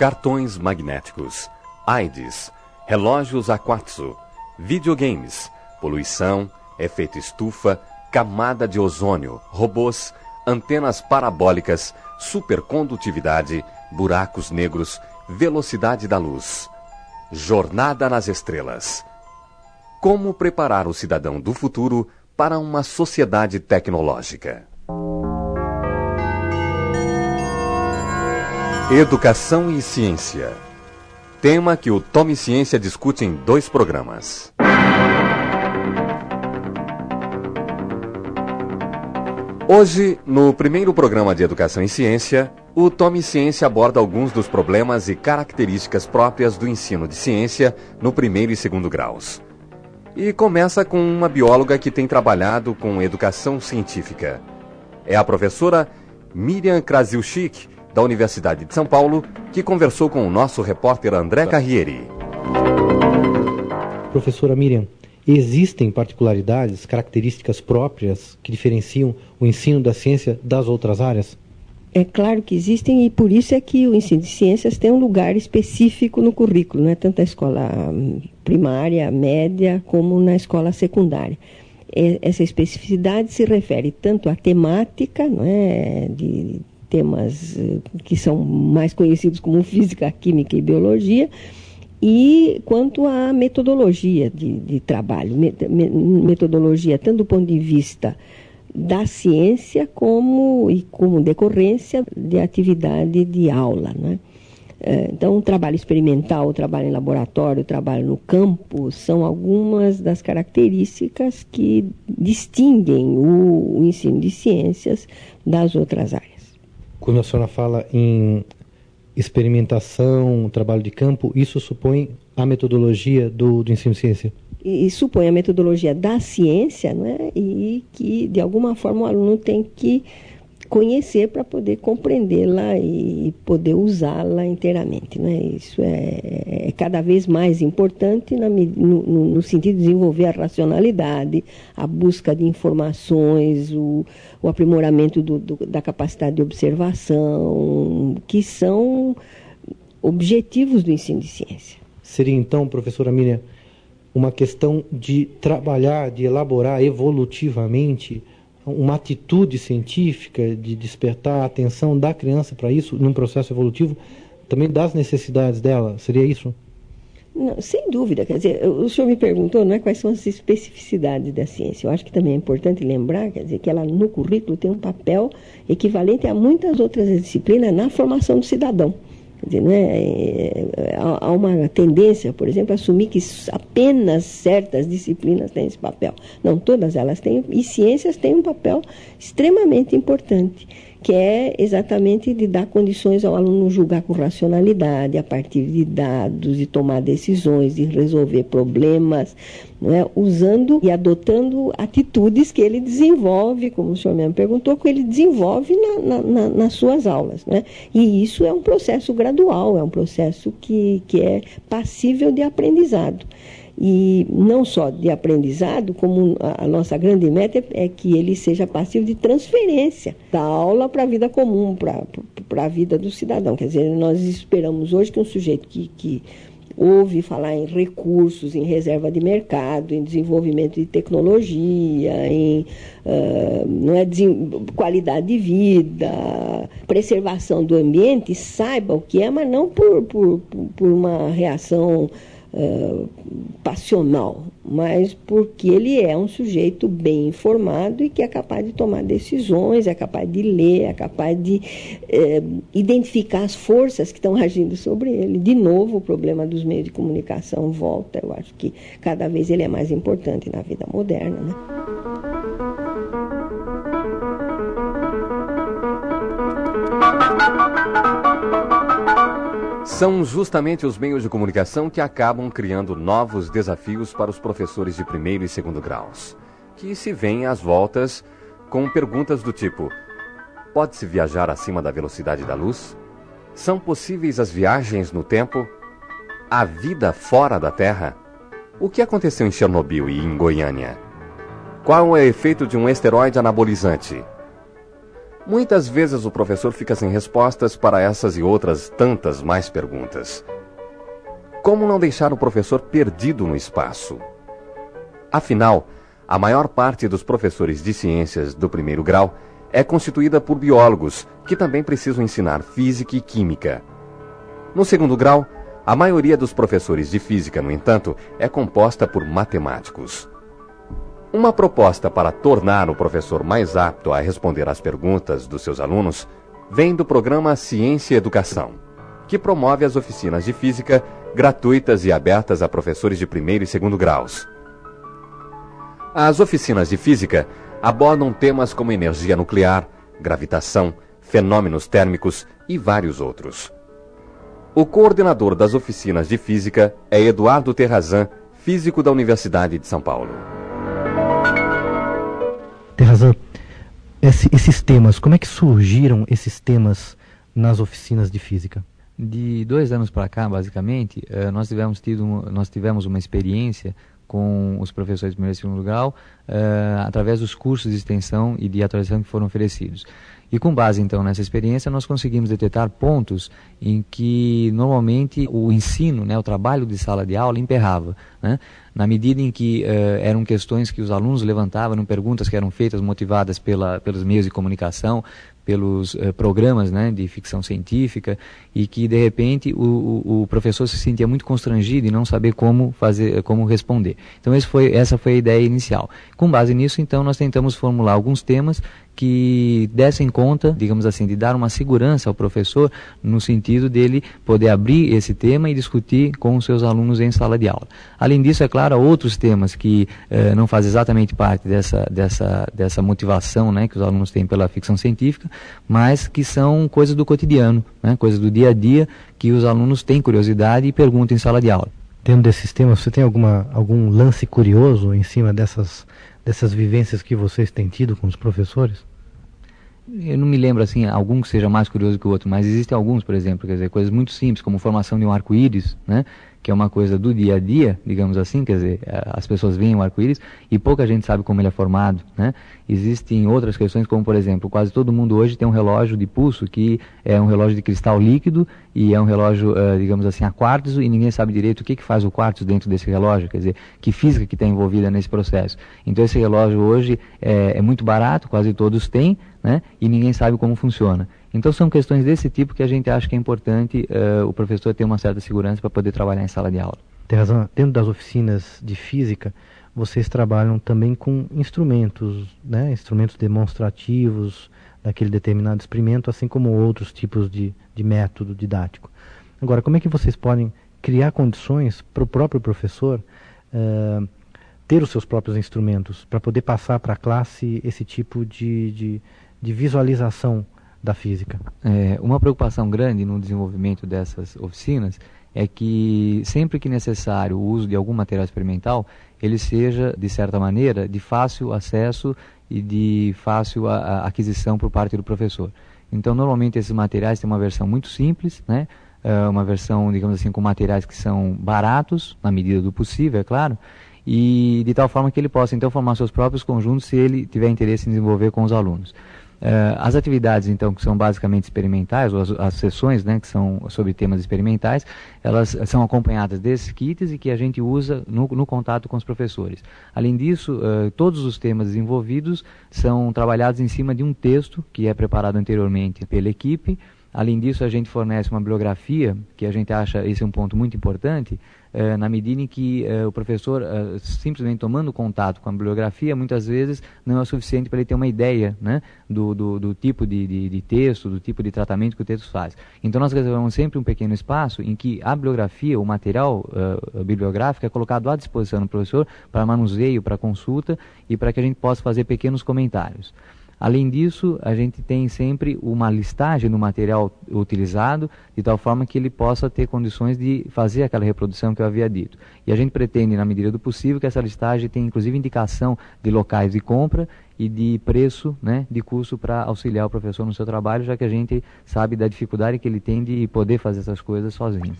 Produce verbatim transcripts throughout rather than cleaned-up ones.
cartões magnéticos, AIDS, relógios a quartzo, videogames, poluição, efeito estufa, camada de ozônio, robôs, antenas parabólicas, supercondutividade, buracos negros, velocidade da luz. Jornada nas estrelas. Como preparar o cidadão do futuro para uma sociedade tecnológica? Educação e ciência. Tema que o Tome Ciência discute em dois programas. Hoje, no primeiro programa de Educação e Ciência, o Tome Ciência aborda alguns dos problemas e características próprias do ensino de ciência no primeiro e segundo graus. E começa com uma bióloga que tem trabalhado com educação científica. É a professora Miriam Krasilchik, da Universidade de São Paulo, que conversou com o nosso repórter André Carrieri. Professora Miriam, existem particularidades, características próprias que diferenciam o ensino da ciência das outras áreas? É claro que existem, e por isso é que o ensino de ciências tem um lugar específico no currículo, né? Tanto na escola primária, média, como na escola secundária. Essa especificidade se refere tanto à temática, não é, de temas que são mais conhecidos como física, química e biologia, e quanto à metodologia de, de trabalho, metodologia tanto do ponto de vista da ciência como, e como decorrência de atividade de aula, né? Então, o trabalho experimental, o trabalho em laboratório, o trabalho no campo, são algumas das características que distinguem o, o ensino de ciências das outras áreas. Quando a senhora fala em experimentação, trabalho de campo, isso supõe a metodologia do, do ensino de ciência? E, e supõe a metodologia da ciência, né? E que, de alguma forma, o aluno tem que conhecer para poder compreendê-la e poder usá-la inteiramente, né? Isso é, é cada vez mais importante na, no, no sentido de desenvolver a racionalidade, a busca de informações, o, o aprimoramento do, do, da capacidade de observação, que são objetivos do ensino de ciência. Seria então, professora Miriam, uma questão de trabalhar, de elaborar evolutivamente uma atitude científica, de despertar a atenção da criança para isso, num processo evolutivo, também das necessidades dela, seria isso? Não, sem dúvida, quer dizer, o senhor me perguntou, não é, quais são as especificidades da ciência. Eu acho que também é importante lembrar, quer dizer, que ela no currículo tem um papel equivalente a muitas outras disciplinas na formação do cidadão. Quer dizer, não é, há uma tendência, por exemplo, a assumir que apenas certas disciplinas têm esse papel. Não, todas elas têm, e ciências têm um papel extremamente importante, que é exatamente de dar condições ao aluno julgar com racionalidade, a partir de dados, de tomar decisões, de resolver problemas, não é? Usando e adotando atitudes que ele desenvolve, como o senhor mesmo perguntou, que ele desenvolve na, na, na, nas suas aulas, né? E isso é um processo gradual, é um processo que, que é passível de aprendizado. E não só de aprendizado, como a, a nossa grande meta é, é que ele seja passivo de transferência da aula para a vida comum, para a vida do cidadão. Quer dizer, nós esperamos hoje que um sujeito que, que ouve falar em recursos, em reserva de mercado, em desenvolvimento de tecnologia, em uh, não é, qualidade de vida, preservação do ambiente, saiba o que é, mas não por, por, por uma reação Uh, passional, mas porque ele é um sujeito bem informado e que é capaz de tomar decisões, é capaz de ler, é capaz de uh, identificar as forças que estão agindo sobre ele. De novo, o problema dos meios de comunicação volta. Eu acho que cada vez ele é mais importante na vida moderna, né? São justamente os meios de comunicação que acabam criando novos desafios para os professores de primeiro e segundo graus, que se veem às voltas com perguntas do tipo: pode-se viajar acima da velocidade da luz? São possíveis as viagens no tempo? Há vida fora da Terra? O que aconteceu em Chernobyl e em Goiânia? Qual é o efeito de um esteroide anabolizante? Muitas vezes o professor fica sem respostas para essas e outras tantas mais perguntas. Como não deixar o professor perdido no espaço? Afinal, a maior parte dos professores de ciências do primeiro grau é constituída por biólogos, que também precisam ensinar física e química. No segundo grau, a maioria dos professores de física, no entanto, é composta por matemáticos. Uma proposta para tornar o professor mais apto a responder às perguntas dos seus alunos vem do programa Ciência e Educação, que promove as oficinas de física gratuitas e abertas a professores de primeiro e segundo graus. As oficinas de física abordam temas como energia nuclear, gravitação, fenômenos térmicos e vários outros. O coordenador das oficinas de física é Eduardo Terrazan, físico da Universidade de São Paulo. Terrazan, esse, esses temas, como é que surgiram esses temas nas oficinas de física? De dois anos para cá, basicamente, nós tivemos, tido, nós tivemos uma experiência com os professores de primeiro e segundo grau, uh, através dos cursos de extensão e de atualização que foram oferecidos. E com base, então, nessa experiência, nós conseguimos detectar pontos em que, normalmente, o ensino, né, o trabalho de sala de aula emperrava, né? Na medida em que uh, eram questões que os alunos levantavam, eram perguntas que eram feitas, motivadas pela, pelos meios de comunicação, pelos uh, programas, né, de ficção científica, e que de repente o, o, o professor se sentia muito constrangido em não saber como fazer, como responder. Então esse foi, essa foi a ideia inicial. Com base nisso, então, nós tentamos formular alguns temas que dessem conta, digamos assim, de dar uma segurança ao professor no sentido dele poder abrir esse tema e discutir com os seus alunos em sala de aula. Além disso, é claro, há outros temas que eh, não fazem exatamente parte dessa, dessa, dessa motivação, né, que os alunos têm pela ficção científica, mas que são coisas do cotidiano, né, coisas do dia a dia que os alunos têm curiosidade e perguntam em sala de aula. Dentro desses temas, você tem alguma, algum lance curioso em cima dessas, dessas vivências que vocês têm tido com os professores? Eu não me lembro, assim, algum que seja mais curioso que o outro, mas existem alguns, por exemplo, quer dizer, coisas muito simples, como formação de um arco-íris, né? Que é uma coisa do dia a dia, digamos assim, quer dizer, as pessoas veem o arco-íris e pouca gente sabe como ele é formado, né? Existem outras questões, como, por exemplo, quase todo mundo hoje tem um relógio de pulso que é um relógio de cristal líquido e é um relógio, uh, digamos assim, a quartzo, e ninguém sabe direito o que, que faz o quartzo dentro desse relógio, quer dizer, que física que está envolvida nesse processo. Então esse relógio hoje é, é muito barato, quase todos têm, né? E ninguém sabe como funciona. Então são questões desse tipo que a gente acha que é importante uh, o professor ter uma certa segurança para poder trabalhar em sala de aula. Terrazan, dentro das oficinas de física, vocês trabalham também com instrumentos, né? Instrumentos demonstrativos daquele determinado experimento, assim como outros tipos de, de método didático. Agora, como é que vocês podem criar condições para o próprio professor uh, ter os seus próprios instrumentos, para poder passar para a classe esse tipo de, de, de visualização da física? É, uma preocupação grande no desenvolvimento dessas oficinas é que sempre que necessário o uso de algum material experimental, ele seja, de certa maneira, de fácil acesso e de fácil a, a aquisição por parte do professor. Então, normalmente esses materiais têm uma versão muito simples, né? É uma versão, digamos assim, com materiais que são baratos, na medida do possível, é claro, e de tal forma que ele possa, então, formar seus próprios conjuntos se ele tiver interesse em desenvolver com os alunos. Uh, as atividades, então, que são basicamente experimentais, ou as, as sessões, né, que são sobre temas experimentais, elas são acompanhadas desses kits e que a gente usa no, no contato com os professores. Além disso, uh, todos os temas desenvolvidos são trabalhados em cima de um texto que é preparado anteriormente pela equipe. Além disso, a gente fornece uma bibliografia, que a gente acha esse é um ponto muito importante, eh, na medida em que eh, o professor, eh, simplesmente tomando contato com a bibliografia, muitas vezes não é o suficiente para ele ter uma ideia, né, do, do, do tipo de, de, de texto, do tipo de tratamento que o texto faz. Então nós reservamos sempre um pequeno espaço em que a bibliografia, o material uh, bibliográfico é colocado à disposição do professor para manuseio, para consulta e para que a gente possa fazer pequenos comentários. Além disso, a gente tem sempre uma listagem do material utilizado, de tal forma que ele possa ter condições de fazer aquela reprodução que eu havia dito. E a gente pretende, na medida do possível, que essa listagem tenha inclusive indicação de locais de compra e de preço, né, de custo para auxiliar o professor no seu trabalho, já que a gente sabe da dificuldade que ele tem de poder fazer essas coisas sozinho.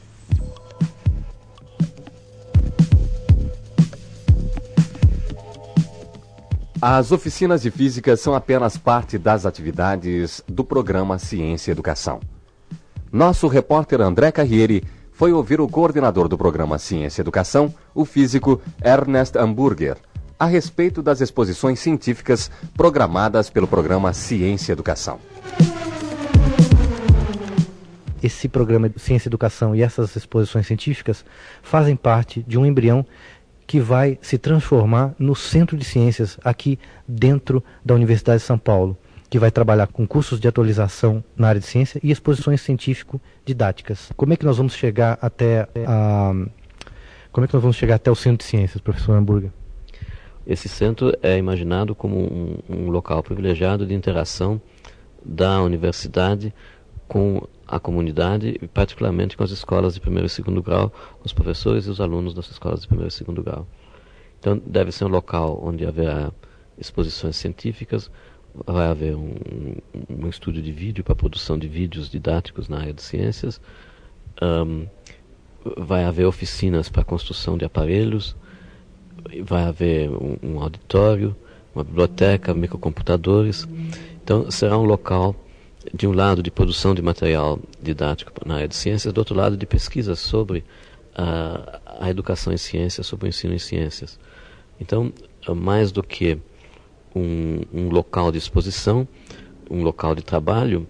As oficinas de física são apenas parte das atividades do programa Ciência e Educação. Nosso repórter André Carrieri foi ouvir o coordenador do programa Ciência e Educação, o físico Ernest Hamburger, a respeito das exposições científicas programadas pelo programa Ciência e Educação. Esse programa de Ciência e Educação e essas exposições científicas fazem parte de um embrião que vai se transformar no Centro de Ciências aqui dentro da Universidade de São Paulo, que vai trabalhar com cursos de atualização na área de ciência e exposições científico-didáticas. Como é que nós vamos chegar até a como é que nós vamos chegar até o Centro de Ciências, professor Hamburger? Esse centro é imaginado como um, um local privilegiado de interação da universidade com a comunidade e particularmente com as escolas de primeiro e segundo grau, os professores e os alunos das escolas de primeiro e segundo grau. Então deve ser um local onde haverá exposições científicas, vai haver um, um estúdio de vídeo para a produção de vídeos didáticos na área de ciências, um, vai haver oficinas para a construção de aparelhos, vai haver um, um auditório, uma biblioteca, microcomputadores. Então será um local, de um lado, de produção de material didático na área de ciências, do outro lado, de pesquisa sobre a, a educação em ciências, sobre o ensino em ciências. Então, mais do que um, um local de exposição, um local de trabalho,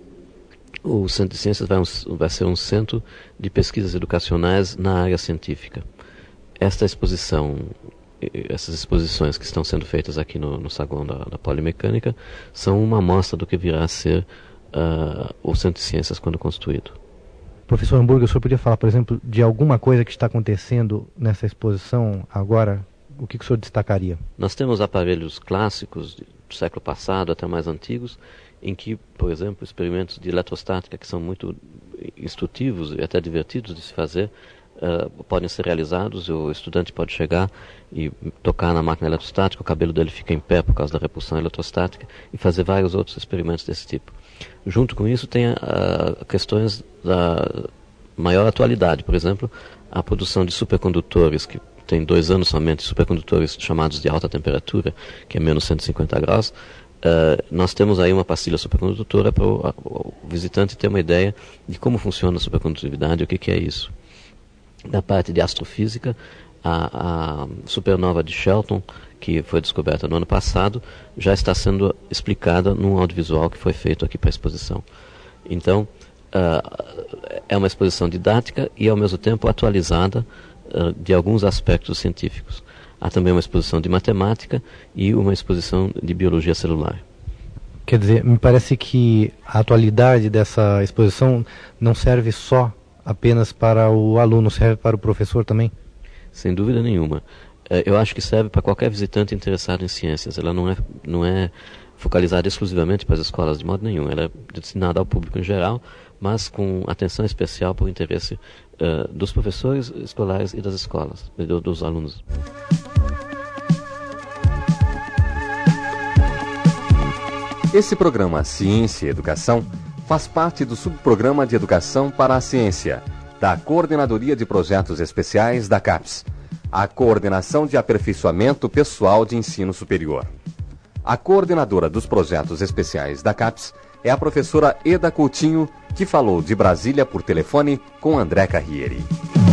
o Centro de Ciências vai, um, vai ser um centro de pesquisas educacionais na área científica. Esta exposição, essas exposições que estão sendo feitas aqui no, no saguão da, da Polimecânica, são uma amostra do que virá a ser Uh, o Centro de Ciências quando construído. Professor Hamburger, o senhor podia falar, por exemplo, de alguma coisa que está acontecendo nessa exposição agora? O que, que o senhor destacaria? Nós temos aparelhos clássicos do século passado até mais antigos, em que, por exemplo, experimentos de eletrostática que são muito instrutivos e até divertidos de se fazer, uh, podem ser realizados. O estudante pode chegar e tocar na máquina eletrostática, o cabelo dele fica em pé por causa da repulsão eletrostática, e fazer vários outros experimentos desse tipo. Junto com isso tem uh, questões da maior atualidade, por exemplo, a produção de supercondutores, que tem dois anos somente, supercondutores chamados de alta temperatura, que é menos cento e cinquenta graus. Uh, nós temos aí uma pastilha supercondutora para o, o visitante ter uma ideia de como funciona a supercondutividade, o que, que é isso. Na parte de astrofísica, a, a supernova de Shelton, que foi descoberta no ano passado, já está sendo explicada num audiovisual que foi feito aqui para a exposição. Então, uh, é uma exposição didática e, ao mesmo tempo, atualizada uh, de alguns aspectos científicos. Há também uma exposição de matemática e uma exposição de biologia celular. Quer dizer, me parece que a atualidade dessa exposição não serve só apenas para o aluno, serve para o professor também? Sem dúvida nenhuma. Eu acho que serve para qualquer visitante interessado em ciências. Ela não é, não é focalizada exclusivamente para as escolas de modo nenhum. Ela é destinada ao público em geral, mas com atenção especial para o interesse uh, dos professores escolares e das escolas, e do, dos alunos. Esse programa Ciência e Educação faz parte do subprograma de Educação para a Ciência, da Coordenadoria de Projetos Especiais da CAPES, a Coordenação de Aperfeiçoamento Pessoal de Ensino Superior. A coordenadora dos projetos especiais da CAPES é a professora Eda Coutinho, que falou de Brasília por telefone com André Carrieri.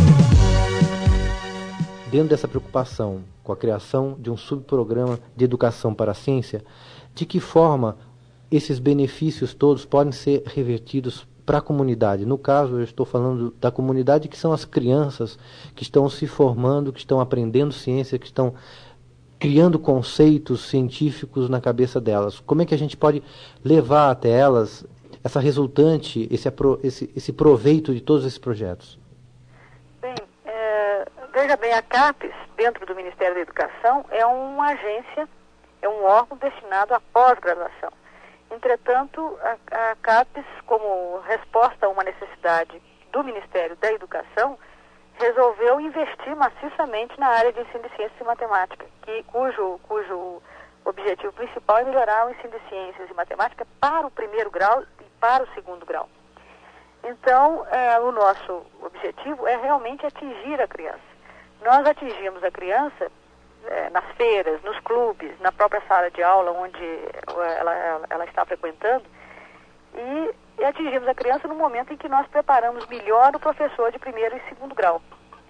Dentro dessa preocupação com a criação de um subprograma de educação para a ciência, de que forma esses benefícios todos podem ser revertidos para a comunidade? No caso, eu estou falando da comunidade, que são as crianças que estão se formando, que estão aprendendo ciência, que estão criando conceitos científicos na cabeça delas. Como é que a gente pode levar até elas essa resultante, esse, esse, esse proveito de todos esses projetos? Bem, é, veja bem, a CAPES, dentro do Ministério da Educação, é uma agência, é um órgão destinado à pós-graduação. Entretanto, a, a CAPES, como resposta a uma necessidade do Ministério da Educação, resolveu investir maciçamente na área de ensino de ciências e matemática, que, cujo, cujo objetivo principal é melhorar o ensino de ciências e matemática para o primeiro grau e para o segundo grau. Então, é, o nosso objetivo é realmente atingir a criança. Nós atingimos a criança é, nas feiras, nos clubes, na própria sala de aula onde ela, ela, ela está frequentando, e, e atingimos a criança no momento em que nós preparamos melhor o professor de primeiro e segundo grau.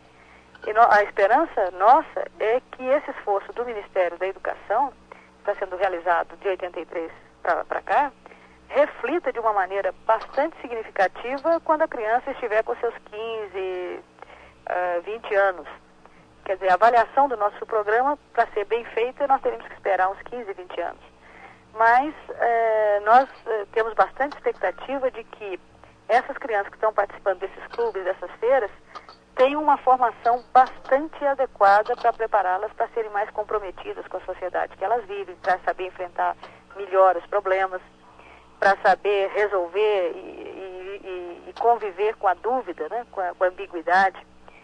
E no, a esperança nossa é que esse esforço do Ministério da Educação, que está sendo realizado de oitenta e três para cá, reflita de uma maneira bastante significativa quando a criança estiver com seus quinze, vinte anos. Quer dizer, a avaliação do nosso programa, para ser bem feita, nós teríamos que esperar uns quinze, vinte anos. Mas eh, nós eh, temos bastante expectativa de que essas crianças que estão participando desses clubes, dessas feiras, tenham uma formação bastante adequada para prepará-las para serem mais comprometidas com a sociedade que elas vivem, para saber enfrentar melhor os problemas, para saber resolver e, e, e, e conviver com a dúvida, né, com, a, com a ambiguidade.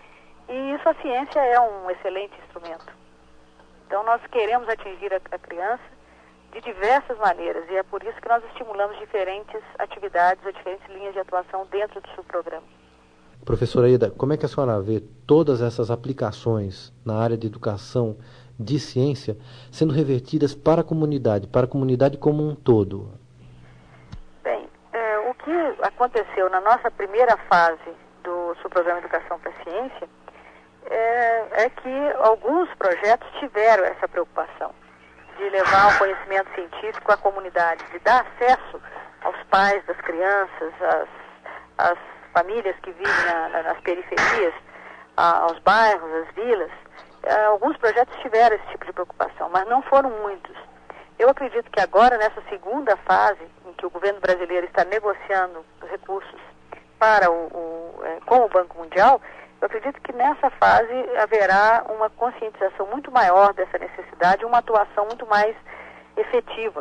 E isso a ciência é um excelente instrumento. Então nós queremos atingir a, a criança de diversas maneiras e é por isso que nós estimulamos diferentes atividades ou diferentes linhas de atuação dentro do seu programa. Professora Ida, como é que a senhora vê todas essas aplicações na área de educação de ciência sendo revertidas para a comunidade, para a comunidade como um todo? Bem, é, o que aconteceu na nossa primeira fase do subprograma Educação para a Ciência é, é que alguns projetos tiveram essa preocupação de levar o conhecimento científico à comunidade, de dar acesso aos pais das crianças, às, às famílias que vivem na, na, nas periferias, a, aos bairros, às vilas. É, alguns projetos tiveram esse tipo de preocupação, mas não foram muitos. Eu acredito que agora, nessa segunda fase, em que o governo brasileiro está negociando os recursos para o, o, é, com o Banco Mundial, eu acredito que nessa fase haverá uma conscientização muito maior dessa necessidade, uma atuação muito mais efetiva.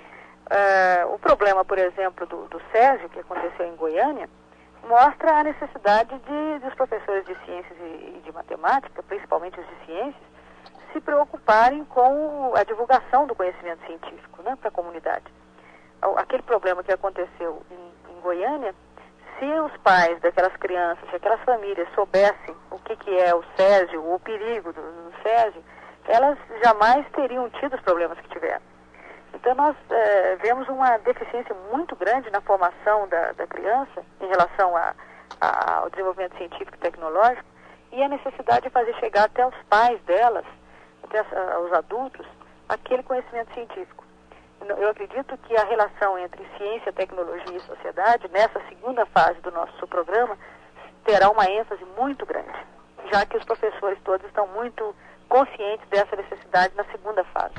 Uh, o problema, por exemplo, do, do Césio, que aconteceu em Goiânia, mostra a necessidade de, dos professores de ciências e, e de matemática, principalmente os de ciências, se preocuparem com a divulgação do conhecimento científico, né, para a comunidade. Aquele problema que aconteceu em, em Goiânia, se os pais daquelas crianças, se aquelas famílias soubessem o que, que é o Césio, o perigo do, do Césio, elas jamais teriam tido os problemas que tiveram. Então nós é, vemos uma deficiência muito grande na formação da, da criança em relação a, a, ao desenvolvimento científico e tecnológico e a necessidade de fazer chegar até os pais delas, até os adultos, aquele conhecimento científico. Eu acredito que a relação entre ciência, tecnologia e sociedade, nessa segunda fase do nosso programa, terá uma ênfase muito grande, já que os professores todos estão muito conscientes dessa necessidade na segunda fase.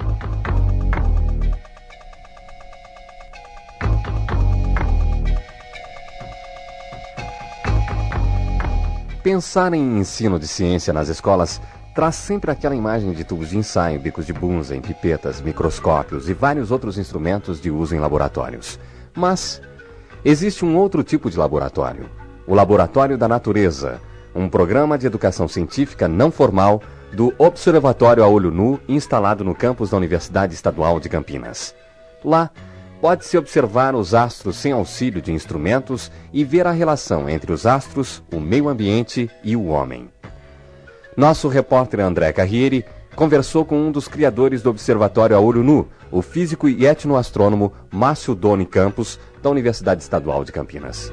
Pensar em ensino de ciência nas escolas traz sempre aquela imagem de tubos de ensaio, bicos de Bunsen, pipetas, microscópios e vários outros instrumentos de uso em laboratórios. Mas existe um outro tipo de laboratório, o Laboratório da Natureza, um programa de educação científica não formal do Observatório a Olho Nu, instalado no campus da Universidade Estadual de Campinas. Lá, pode-se observar os astros sem auxílio de instrumentos e ver a relação entre os astros, o meio ambiente e o homem. Nosso repórter André Carrieri conversou com um dos criadores do Observatório a Olho Nu, o físico e etnoastrônomo Márcio Doni Campos, da Universidade Estadual de Campinas.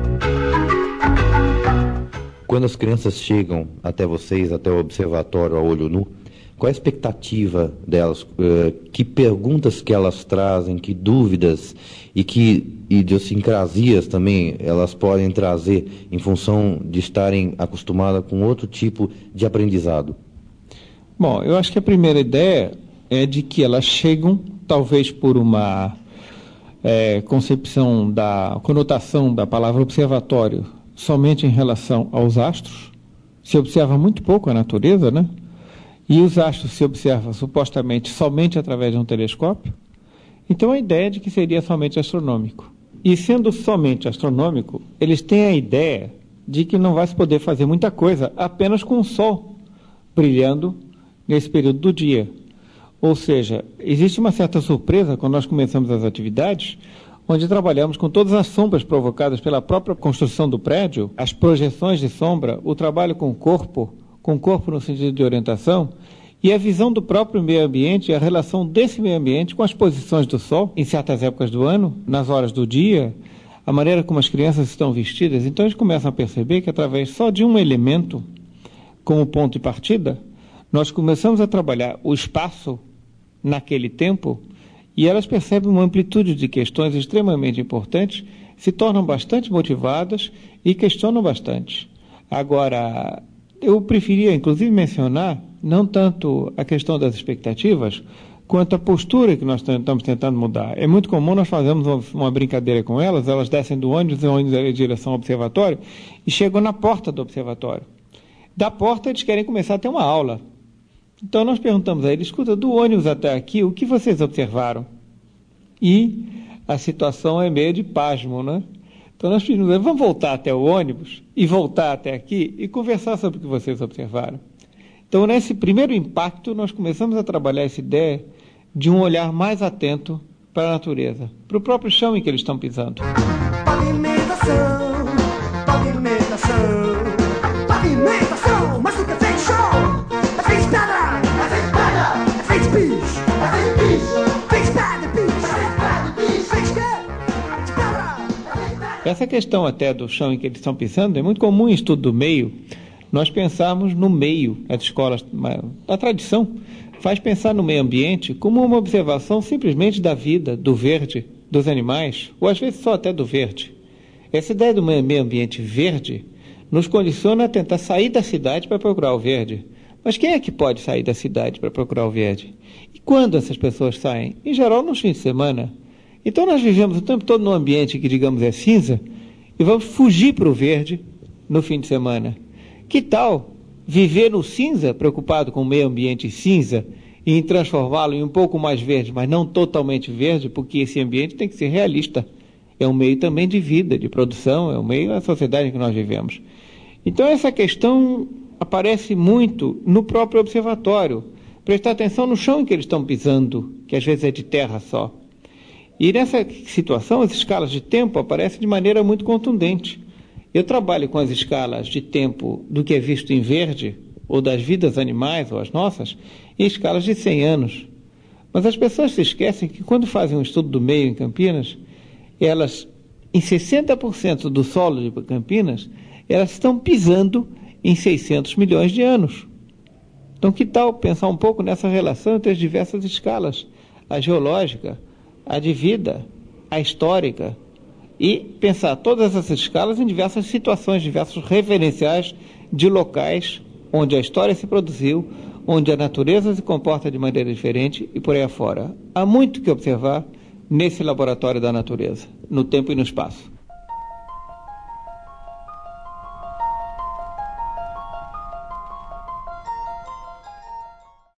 Quando as crianças chegam até vocês, até o Observatório a Olho Nu, qual é a expectativa delas? Que perguntas que elas trazem, que dúvidas e que idiosincrasias também elas podem trazer em função de estarem acostumadas com outro tipo de aprendizado? Bom, eu acho que a primeira ideia é de que elas chegam, talvez por uma é, concepção da conotação da palavra observatório somente em relação aos astros. Se observa muito pouco a natureza, né? E os astros se observam supostamente somente através de um telescópio. Então a ideia é de que seria somente astronômico. E sendo somente astronômico, eles têm a ideia de que não vai se poder fazer muita coisa apenas com o Sol brilhando nesse período do dia. Ou seja, existe uma certa surpresa quando nós começamos as atividades, onde trabalhamos com todas as sombras provocadas pela própria construção do prédio, as projeções de sombra, o trabalho com o corpo, com o corpo no sentido de orientação, e a visão do próprio meio ambiente e a relação desse meio ambiente com as posições do sol em certas épocas do ano, nas horas do dia, a maneira como as crianças estão vestidas. Então eles começam a perceber que através só de um elemento como ponto de partida, nós começamos a trabalhar o espaço naquele tempo e elas percebem uma amplitude de questões extremamente importantes, se tornam bastante motivadas e questionam bastante. Agora, eu preferia inclusive mencionar não tanto a questão das expectativas, quanto a postura que nós estamos tentando mudar. É muito comum nós fazermos uma, uma brincadeira com elas, elas descem do ônibus, o ônibus em direção ao observatório, e chegam na porta do observatório. Da porta eles querem começar a ter uma aula. Então nós perguntamos a eles, escuta, do ônibus até aqui, o que vocês observaram? E a situação é meio de pasmo, né? Então nós pedimos, vamos voltar até o ônibus e voltar até aqui e conversar sobre o que vocês observaram. Então, nesse primeiro impacto, nós começamos a trabalhar essa ideia de um olhar mais atento para a natureza, para o próprio chão em que eles estão pisando. Pavimentação, pavimentação, pavimentação, mas nunca fez chão, fez pedra, fez pedra, fez piso, fez piso, fez pedra, piso, fez pedra. Essa questão até do chão em que eles estão pisando é muito comum em estudo do meio. Nós pensamos no meio, as escolas, a tradição faz pensar no meio ambiente como uma observação simplesmente da vida, do verde, dos animais, ou às vezes só até do verde. Essa ideia do meio ambiente verde nos condiciona a tentar sair da cidade para procurar o verde. Mas quem é que pode sair da cidade para procurar o verde? E quando essas pessoas saem? Em geral, nos fins de semana. Então nós vivemos o tempo todo num ambiente que, digamos, é cinza, e vamos fugir para o verde no fim de semana. Que tal viver no cinza, preocupado com o meio ambiente cinza, e em transformá-lo em um pouco mais verde, mas não totalmente verde, porque esse ambiente tem que ser realista. É um meio também de vida, de produção, é um meio da sociedade em que nós vivemos. Então essa questão aparece muito no próprio observatório. Prestar atenção no chão em que eles estão pisando, que às vezes é de terra só. E nessa situação as escalas de tempo aparecem de maneira muito contundente. Eu trabalho com as escalas de tempo do que é visto em verde, ou das vidas animais, ou as nossas, em escalas de cem anos. Mas as pessoas se esquecem que quando fazem um estudo do meio em Campinas, elas, em sessenta por cento do solo de Campinas, elas estão pisando em seiscentos milhões de anos. Então, que tal pensar um pouco nessa relação entre as diversas escalas? A geológica, a de vida, a histórica, e pensar todas essas escalas em diversas situações, diversos referenciais de locais onde a história se produziu, onde a natureza se comporta de maneira diferente e por aí afora. Há muito que observar nesse laboratório da natureza, no tempo e no espaço.